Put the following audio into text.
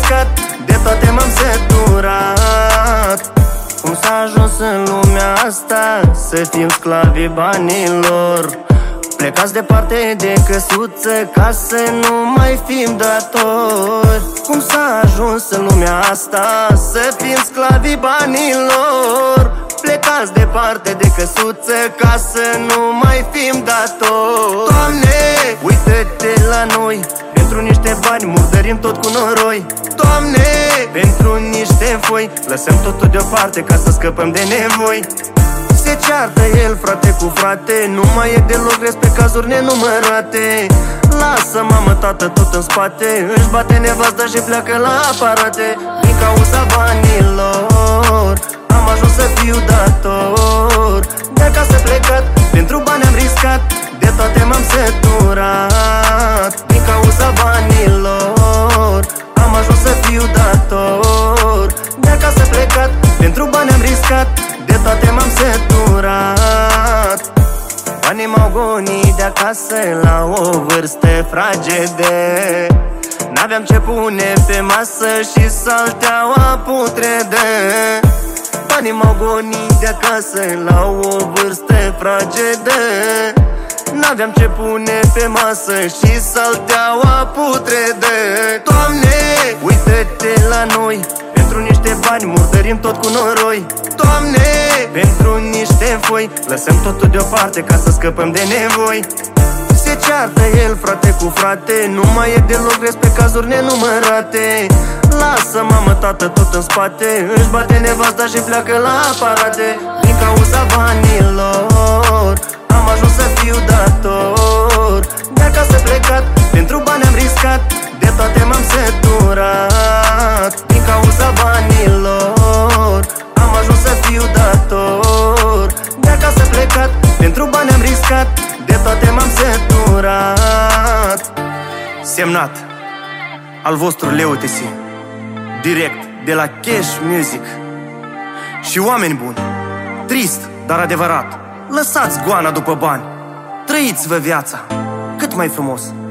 riscat, de toate m-am săturat. Cum s-a ajuns în lumea asta să fim sclavii banilor, plecați departe de căsuță ca să nu mai fim datori. Cum s-a ajuns în lumea asta să fim sclavii banilor, plecați departe de căsuță ca să nu mai fim datori. Doamne, uită-te la noi, pentru niște bani murdărim tot cu noroi. Doamne, pentru niște foi lăsăm totul deoparte ca să scăpăm de nevoi. Se ceartă el frate cu frate, nu mai e deloc rest pe cazuri nenumărate. Lasă mamă tată tot în spate, își bate nevasta și pleacă la aparate. Din cauza banilor am ajuns să fiu dator, de acasă plecat, pentru bani am riscat, de toate m-am săturat. Din cauza banilor am ajuns să fiu dator, de acasă plecat, pentru bani am riscat, de toate m-am săturat. Banii m-au gonit de acasă la o vârstă fragede, n-aveam ce pune pe masă și salteaua putrede. Banii m-au gonit de acasă la o vârstă fragede, n-aveam ce pune pe masă și salteaua putrede. Doamne, uită-te la noi, pentru niște bani murdărim tot cu noroi. Doamne, pentru niște foi lăsăm totul deoparte ca să scăpăm de nevoi. Se ceartă el frate cu frate, nu mai e deloc rest pe cazuri nenumărate. Lasă mamă tată tot în spate, își bate nevasta și pleacă la aparate. Din cauza banilor am ajuns să fiu dator, de acasă plecat, pentru bani am riscat, de toate m-am săturat. Din cauza banilor am ajuns să fiu dator, de acasă plecat, pentru bani am riscat, de toate m-am săturat. Semnat al vostru Leo TC, direct de la Cash Music. Și oameni buni, trist, dar adevărat, lăsați goana după bani, trăiți-vă viața cât mai frumos.